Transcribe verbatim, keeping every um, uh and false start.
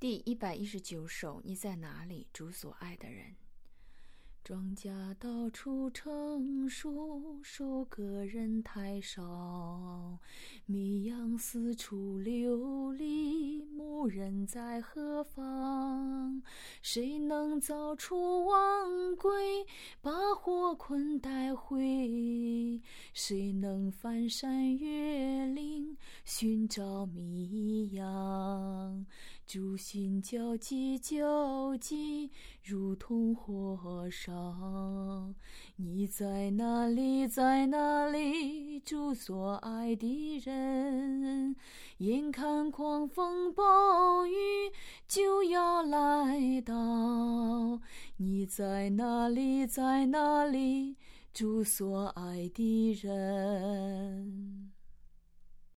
第一百一十九首，你在哪里，主所爱的人。庄稼到处成熟，收割人太少，迷羊四处流离，牧人在何方？谁能早出晚归，把火捆带回？谁能翻山越岭，寻找迷羊？主心焦急焦急，如同火烧。你在哪里，在哪里，主所爱的人？眼看狂风暴雨就要来到，你在哪里，在哪里，主所爱的人？